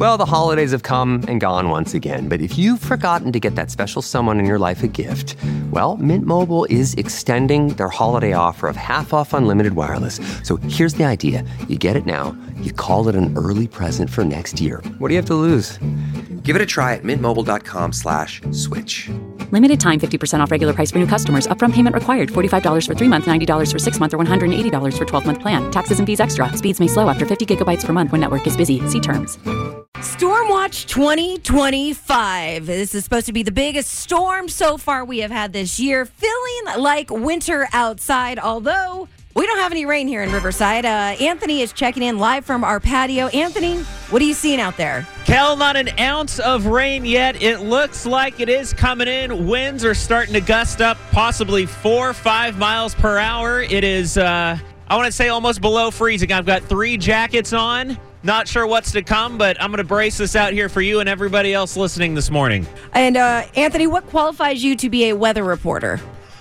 Well, the holidays have come and gone once again, but if you've forgotten to get that special someone in your life a gift, well, Mint Mobile is extending their holiday offer of half off unlimited wireless. So here's the idea. You get it now, you call it an early present for next year. What do you have to lose? Give it a try at mintmobile.com/switch. Limited time 50% off regular price for new customers. Upfront payment required. $45 for 3 months, $90 for 6 months, or $180 for 12-month plan. Taxes and fees extra. Speeds may slow after 50 gigabytes per month when network is busy. See terms. Stormwatch 2025. This is supposed to be the biggest storm so far we have had this year. Feeling like winter outside, although we don't have any rain here in Riverside. Anthony is checking in live from our patio. Anthony, what are you seeing out there? Kel, not an ounce of rain yet. It looks like it is coming in. Winds are starting to gust up possibly 4 or 5 miles per hour. It is, I want to say almost below freezing. I've got 3 jackets on. Not sure what's to come, but I'm going to brace this out here for you and everybody else listening this morning. And Anthony, what qualifies you to be a weather reporter?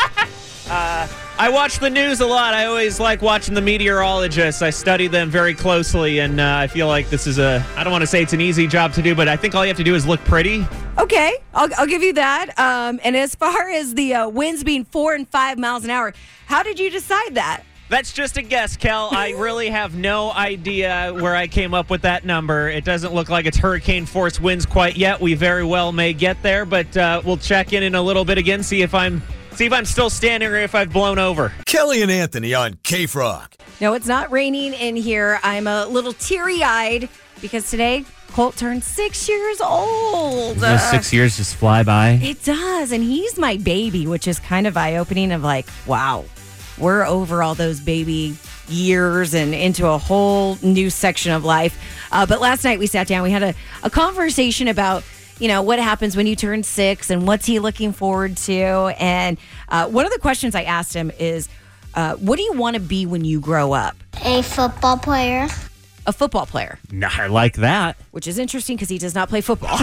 I watch the news a lot. I always like watching the meteorologists. I study them very closely, and I feel like this is I don't want to say it's an easy job to do, but I think all you have to do is look pretty. Okay, I'll give you that. And as far as the winds being 4 and 5 miles an hour, how did you decide that? That's just a guess, Kel. I really have no idea where I came up with that number. It doesn't look like it's hurricane force winds quite yet. We very well may get there, but we'll check in a little bit again, see if I'm still standing or if I've blown over. Kelly and Anthony on K-Frog. No, it's not raining in here. I'm a little teary-eyed because today Colt turned 6 years old. Those 6 years just fly by. It does, and he's my baby, which is kind of eye-opening of like, wow, we're over all those baby years and into a whole new section of life. But last night we sat down, we had a conversation about, you know, what happens when you turn 6 and what's he looking forward to. And one of the questions I asked him is, what do you want to be when you grow up? A football player. A football player. Nah, I like that. Which is interesting because he does not play football.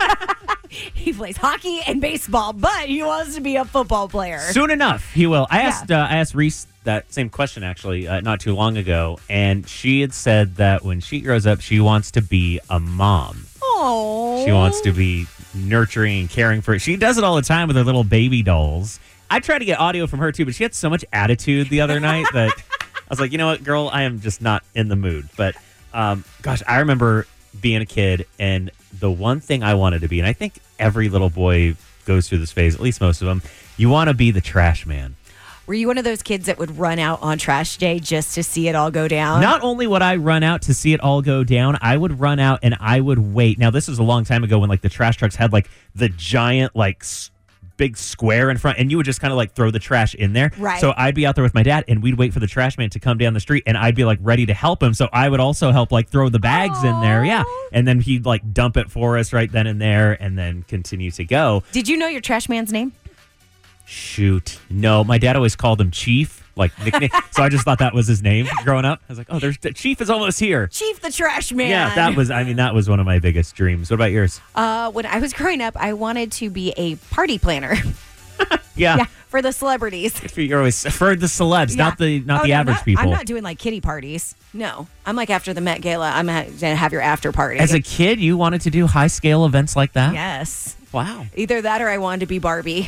He plays hockey and baseball, but he wants to be a football player. Soon enough, he will. I asked Reese that same question, actually, not too long ago, and she had said that when she grows up, she wants to be a mom. Oh. She wants to be nurturing and caring for it. She does it all the time with her little baby dolls. I tried to get audio from her, too, but she had so much attitude the other night that I was like, you know what, girl, I am just not in the mood. But, gosh, I remember being a kid, and the one thing I wanted to be, and I think every little boy goes through this phase, at least most of them, you want to be the trash man. Were you one of those kids that would run out on trash day just to see it all go down? Not only would I run out to see it all go down, I would run out and I would wait. Now, this was a long time ago when like the trash trucks had like the giant like big square in front, and you would just kind of like throw the trash in there. Right. So I'd be out there with my dad, and we'd wait for the trash man to come down the street, and I'd be like ready to help him. So I would also help like throw the bags in there. Yeah. And then he'd like dump it for us right then and there, and then continue to go. Did you know your trash man's name? Shoot. No, my dad always called him Chief, like nickname. So I just thought that was his name growing up. I was like, oh, there's Chief is almost here. Chief the trash man. Yeah, that was one of my biggest dreams. What about yours? When I was growing up, I wanted to be a party planner. Yeah. For the celebrities. You're always for the celebs, not the average people. I'm not doing like kiddie parties. No, I'm like after the Met Gala, I'm gonna have your after party. As a kid, you wanted to do high scale events like that? Yes. Wow. Either that or I wanted to be Barbie.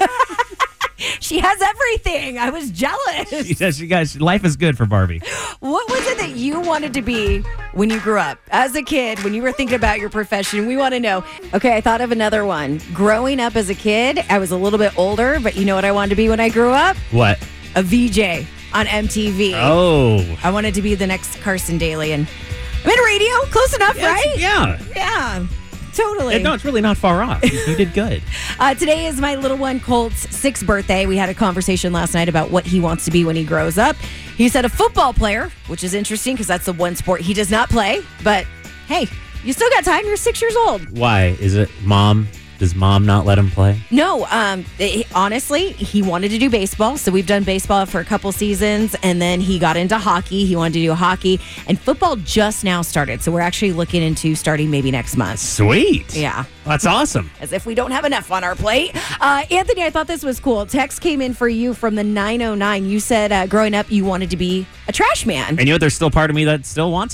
She has everything. I was jealous. You guys, life is good for Barbie. What was it that you wanted to be when you grew up? As a kid, when you were thinking about your profession, we want to know. Okay, I thought of another one. Growing up as a kid, I was a little bit older, but you know what I wanted to be when I grew up? What? A VJ on MTV. Oh. I wanted to be the next Carson Daly. And I'm in radio. Close enough, right? Yeah. Yeah. Totally. No, it's really not far off. You did good. Today is my little one, Colt's 6th birthday. We had a conversation last night about what he wants to be when he grows up. He said a football player, which is interesting because that's the one sport he does not play. But, hey, you still got time. You're 6 years old. Why? Is it mom? Does mom not let him play? No. Honestly, he wanted to do baseball. So we've done baseball for a couple seasons. And then he got into hockey. He wanted to do hockey. And football just now started. So we're actually looking into starting maybe next month. Sweet. Yeah. That's awesome. As if we don't have enough on our plate. Anthony, I thought this was cool. Text came in for you from the 909. You said growing up you wanted to be a trash man. And you know, there's still part of me that still wants to.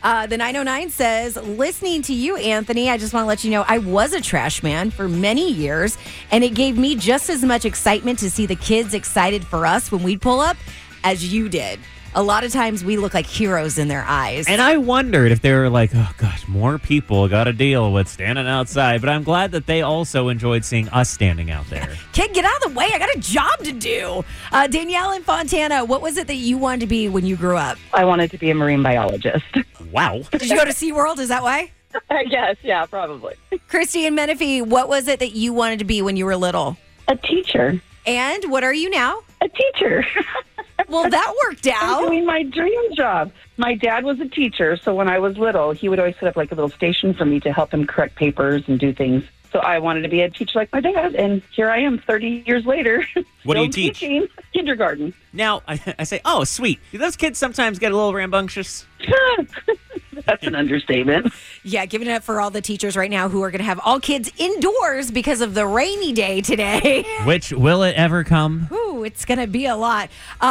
The 909 says, listening to you, Anthony, I just want to let you know I was a trash man for many years, and it gave me just as much excitement to see the kids excited for us when we'd pull up as you did. A lot of times we look like heroes in their eyes. And I wondered if they were like, oh, gosh, more people got to deal with standing outside. But I'm glad that they also enjoyed seeing us standing out there. Kid, get out of the way. I got a job to do. Danielle in Fontana, what was it that you wanted to be when you grew up? I wanted to be a marine biologist. Wow. Did you go to SeaWorld? Is that why? I guess, yeah, probably. Christy in Menifee, what was it that you wanted to be when you were little? A teacher. And what are you now? A teacher. Well, that worked I'm out. doing my dream job. My dad was a teacher, so when I was little, he would always set up like a little station for me to help him correct papers and do things. So I wanted to be a teacher like my dad, and here I am 30 years later. What do you still teach? Teaching kindergarten. Now, I say, oh, sweet. Do those kids sometimes get a little rambunctious? That's an understatement. Yeah, giving it up for all the teachers right now who are going to have all kids indoors because of the rainy day today. Which, will it ever come? Ooh, it's going to be a lot.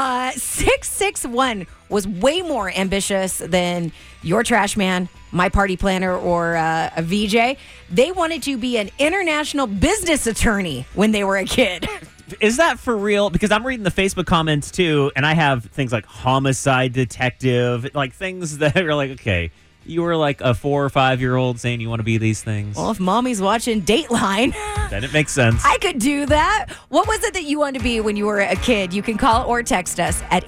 661 was way more ambitious than your trash man, my party planner, or a VJ. They wanted to be an international business attorney when they were a kid. Is that for real? Because I'm reading the Facebook comments too, and I have things like homicide detective, like things that are like, okay, you were like a 4 or 5 year old saying you want to be these things. Well, if mommy's watching Dateline, Then it makes sense. I could do that. What was it that you wanted to be when you were a kid? You can call or text us at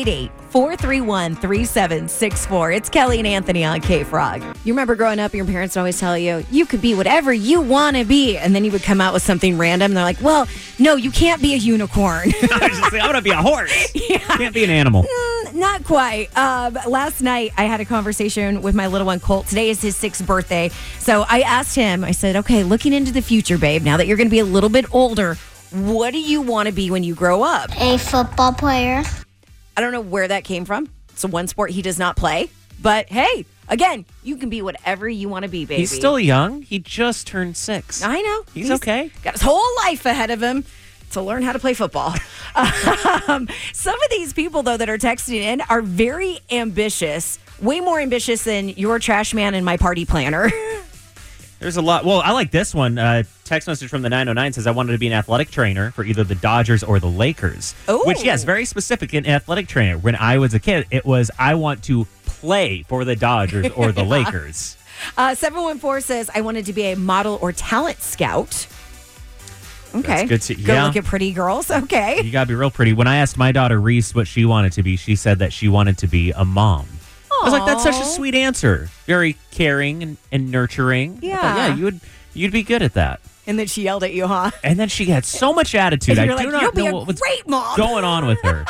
888-431-3764. It's Kelly and Anthony on K-Frog. You remember growing up, your parents would always tell you, you could be whatever you want to be. And then you would come out with something random. And they're like, well, no, you can't be a unicorn. I was just saying, I want to be a horse. Yeah. Can't be an animal. Not quite. Last night, I had a conversation with my little one, Colt. Today is his 6th birthday. So I asked him, I said, okay, looking into the future, babe, now that you're going to be a little bit older, what do you want to be when you grow up? A football player. I don't know where that came from. It's the one sport he does not play. But hey, again, you can be whatever you want to be, baby. He's still young. He just turned 6. I know. He's okay. Got his whole life ahead of him to learn how to play football. Some of these people, though, that are texting in are very ambitious, way more ambitious than your trash man and my party planner. There's a lot. Well, I like this one. Text message from the 909 says, I wanted to be an athletic trainer for either the Dodgers or the Lakers. Ooh. Which, yes, very specific, an athletic trainer. When I was a kid, it was, I want to play for the Dodgers or the Lakers. 714 says, I wanted to be a model or talent scout. Okay. That's good to- Go yeah. look at pretty girls. Okay. You got to be real pretty. When I asked my daughter Reese what she wanted to be, she said that she wanted to be a mom. I was like, that's such a sweet answer. Very caring and nurturing. Yeah. I thought, yeah, you'd be good at that. And then she yelled at you, huh? And then she had so much attitude. And you're I like, do not you'll be know a what's great mom. going on with her.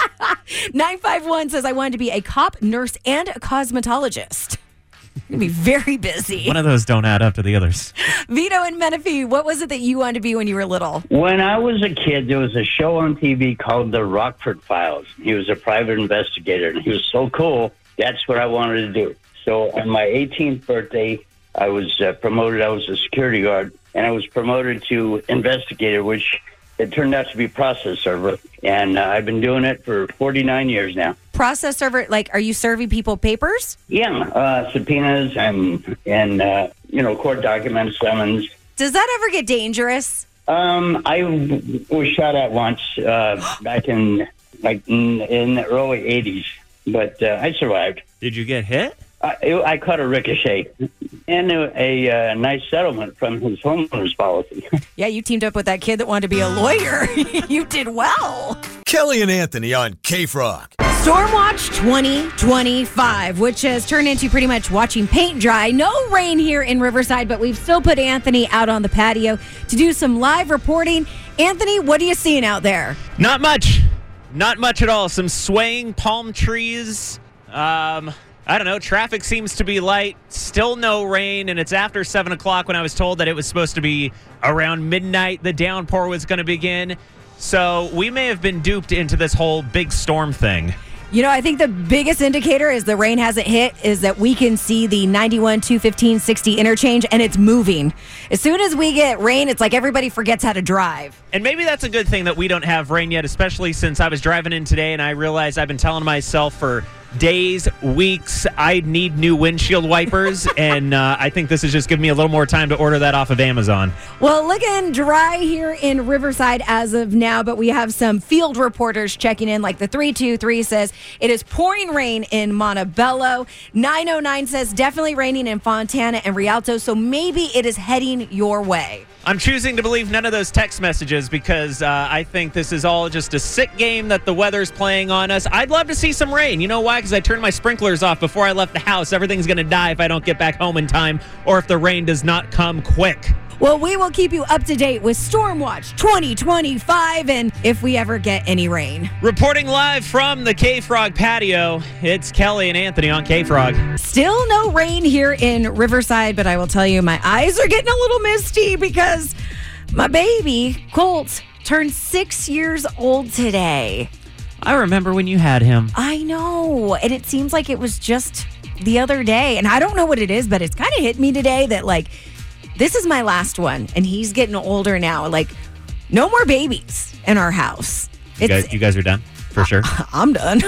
951 says, I wanted to be a cop, nurse, and a cosmetologist. You'd be very busy. One of those don't add up to the others. Vito and Menifee, what was it that you wanted to be when you were little? When I was a kid, there was a show on TV called The Rockford Files. He was a private investigator, and he was so cool. That's what I wanted to do. So on my 18th birthday, I was promoted. I was a security guard, and I was promoted to investigator, which it turned out to be process server. And I've been doing it for 49 years now. Process server, like, are you serving people papers? Yeah, subpoenas and court documents, summons. Does that ever get dangerous? I was shot at once back in the early 80s, but I survived. Did you get hit? I caught a ricochet and a nice settlement from his homeowner's policy. Yeah, you teamed up with that kid that wanted to be a lawyer. You did well. Kelly and Anthony on K-Frog. Stormwatch 2025, which has turned into pretty much watching paint dry. No rain here in Riverside, but we've still put Anthony out on the patio to do some live reporting. Anthony, what are you seeing out there? Not much. Not much at all. Some swaying palm trees. I don't know. Traffic seems to be light. Still no rain, and it's after 7 o'clock when I was told that it was supposed to be around midnight. The downpour was going to begin. So we may have been duped into this whole big storm thing. You know, I think the biggest indicator is the rain hasn't hit is that we can see the 91, 215, 60 interchange, and it's moving. As soon as we get rain, it's like everybody forgets how to drive. And maybe that's a good thing that we don't have rain yet, especially since I was driving in today and I realized I've been telling myself for days, weeks. I need new windshield wipers, and I think this is just giving me a little more time to order that off of Amazon. Well, looking dry here in Riverside as of now, but we have some field reporters checking in. Like the 323 says it is pouring rain in Montebello. 909 says definitely raining in Fontana and Rialto, so maybe it is heading your way. I'm choosing to believe none of those text messages because I think this is all just a sick game that the weather's playing on us. I'd love to see some rain. You know why? Because I turned my sprinklers off before I left the house. Everything's going to die if I don't get back home in time or if the rain does not come quick. Well, we will keep you up to date with Stormwatch 2025 and if we ever get any rain. Reporting live from the K-Frog patio, it's Kelly and Anthony on K-Frog. Still no rain here in Riverside, but I will tell you my eyes are getting a little misty because my baby, Colt, turned 6 years old today. I remember when you had him. I know, and it seems like it was just the other day, and I don't know what it is, but it's kind of hit me today that, like, this is my last one, and he's getting older now. Like, no more babies in our house. You guys are done, for sure? I'm done.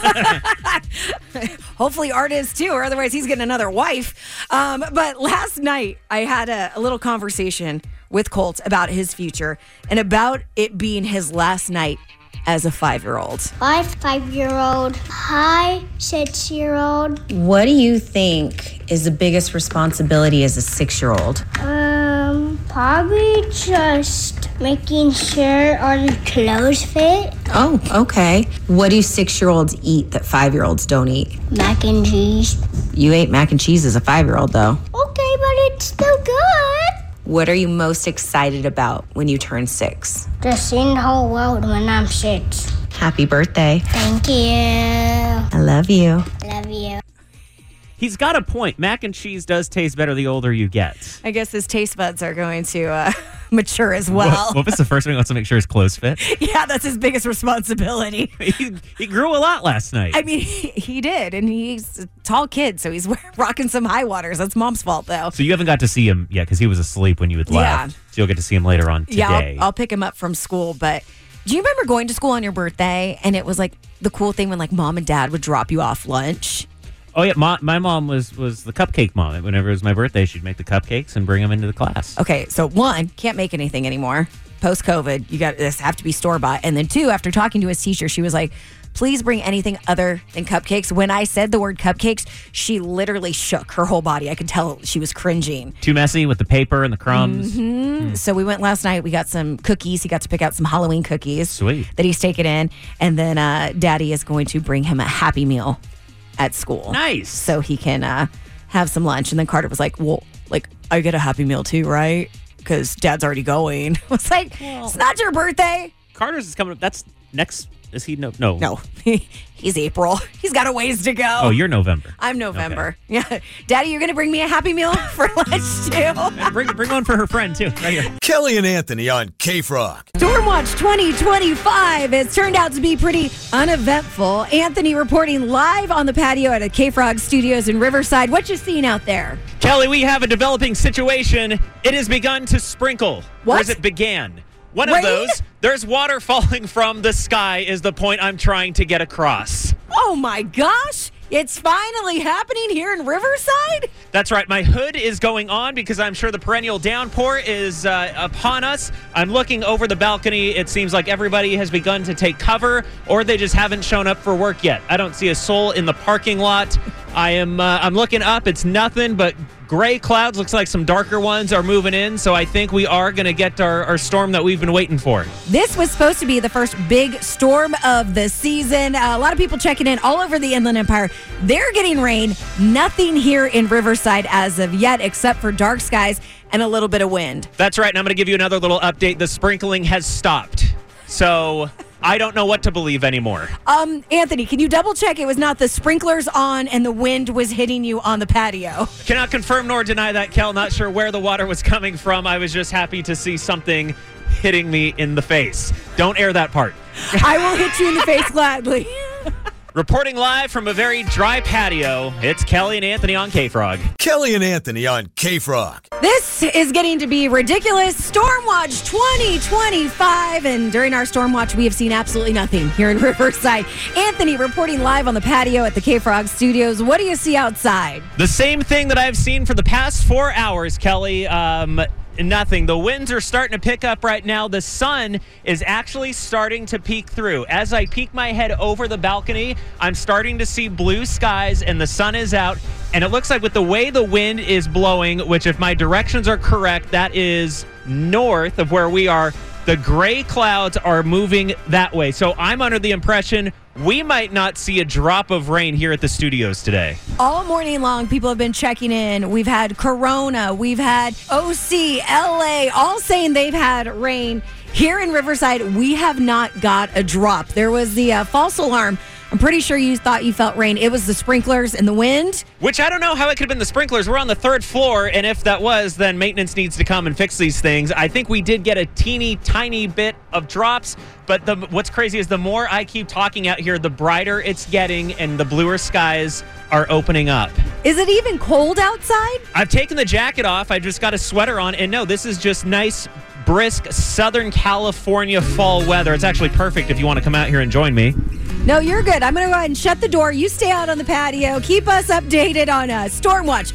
Hopefully Art is too, or otherwise he's getting another wife. But last night, I had a little conversation with Colt about his future and about it being his last night as a 5-year-old. Hi, 5-year-old. Hi, 6-year-old. What do you think is the biggest responsibility as a 6-year-old? Probably just making sure all the clothes fit. Oh, okay. What do 6-year-olds eat that 5-year-olds don't eat? Mac and cheese. You ate mac and cheese as a 5-year-old, though. Okay, but it's still good. What are you most excited about when you turn 6? To see the whole world when I'm 6. Happy birthday. Thank you. I love you. Love you. He's got a point. Mac and cheese does taste better the older you get. I guess his taste buds are going to mature as well. What if it's the first thing he wants to make sure his clothes fit? Yeah, that's his biggest responsibility. He grew a lot last night. I mean, he did, and he's a tall kid, so he's rocking some high waters. That's Mom's fault, though. So you haven't got to see him yet because he was asleep when you had left. Yeah. So you'll get to see him later on today. Yeah, I'll pick him up from school, but do you remember going to school on your birthday, and it was like the cool thing when like Mom and Dad would drop you off lunch? Oh, yeah. My mom was the cupcake mom. Whenever it was my birthday, she'd make the cupcakes and bring them into the class. Okay, so 1, can't make anything anymore. Post-COVID, you got this have to be store-bought. And then 2, after talking to his teacher, she was like, please bring anything other than cupcakes. When I said the word cupcakes, she literally shook her whole body. I could tell she was cringing. Too messy with the paper and the crumbs. Mm-hmm. So we went last night. We got some cookies. He got to pick out some Halloween cookies. Sweet. That he's taken in. And then Daddy is going to bring him a Happy Meal at school. Nice. So he can have some lunch. And then Carter was like, well, like, I get a Happy Meal too, right? Because Dad's already going. I was like, it's not your birthday. Carter's is coming up. That's next. Is he? No. No, he's April. He's got a ways to go. Oh, you're November. I'm November. Okay. Yeah. Daddy, you're going to bring me a Happy Meal for lunch too? bring one for her friend too, right here. Kelly and Anthony on K-Frog. Stormwatch 2025 has turned out to be pretty uneventful. Anthony reporting live on the patio at a K-Frog Studios in Riverside. What you seeing out there? Kelly, we have a developing situation. It has begun to sprinkle. What? Or as it began. One Rain? of those. There's water falling from the sky is the point I'm trying to get across. Oh my gosh. It's finally happening here in Riverside? That's right. My hood is going on because I'm sure the perennial downpour is upon us. I'm looking over the balcony. It seems like everybody has begun to take cover, or they just haven't shown up for work yet. I don't see a soul in the parking lot. I'm looking up. It's nothing but gray clouds. Looks like some darker ones are moving in. So I think we are going to get our storm that we've been waiting for. This was supposed to be the first big storm of the season. A lot of people checking in all over the Inland Empire. They're getting rain. Nothing here in Riverside as of yet, except for dark skies and a little bit of wind. That's right. And I'm going to give you another little update. The sprinkling has stopped. So I don't know what to believe anymore. Anthony, can you double check it was not the sprinklers on and the wind was hitting you on the patio? Cannot confirm nor deny that, Kel. Not sure where the water was coming from. I was just happy to see something hitting me in the face. Don't air that part. I will hit you in the face gladly. Reporting live from a very dry patio, it's Kelly and Anthony on K-Frog. Kelly and Anthony on K-Frog. This is getting to be ridiculous. Stormwatch 2025. And during our Stormwatch, we have seen absolutely nothing here in Riverside. Anthony reporting live on the patio at the K-Frog Studios. What do you see outside? The same thing that I've seen for the past 4 hours, Kelly. Nothing. The winds are starting to pick up right now. The sun is actually starting to peek through. As I peek my head over the balcony, I'm starting to see blue skies and the sun is out. And it looks like with the way the wind is blowing, which if my directions are correct, that is north of where we are, the gray clouds are moving that way. So I'm under the impression we might not see a drop of rain here at the studios today. All morning long, people have been checking in. We've had Corona, we've had OC, LA, all saying they've had rain. Here in Riverside, we have not got a drop. There was the false alarm. I'm pretty sure you thought you felt rain. It was the sprinklers and the wind. Which I don't know how it could have been the sprinklers. We're on the 3rd floor, and if that was, then maintenance needs to come and fix these things. I think we did get a teeny tiny bit of drops, but what's crazy is the more I keep talking out here, the brighter it's getting and the bluer skies are opening up. Is it even cold outside? I've taken the jacket off. I just got a sweater on, and no, this is just nice, brisk Southern California fall weather. It's actually perfect if you want to come out here and join me. No, you're good. I'm going to go ahead and shut the door. You stay out on the patio. Keep us updated on Stormwatch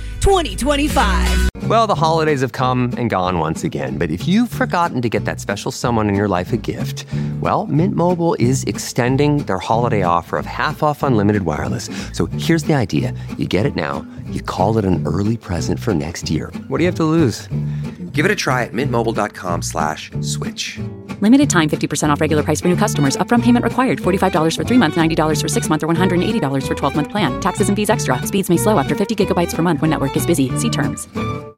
2025. Well, the holidays have come and gone once again, but if you've forgotten to get that special someone in your life a gift, well, Mint Mobile is extending their holiday offer of half off unlimited wireless. So here's the idea. You get it now. You call it an early present for next year. What do you have to lose? Give it a try at mintmobile.com/switch. Limited time 50% off regular price for new customers. Upfront payment required. $45 for 3 months, $90 for 6 months, or $180 for 12-month plan. Taxes and fees extra. Speeds may slow after 50 gigabytes per month when network is busy. See terms.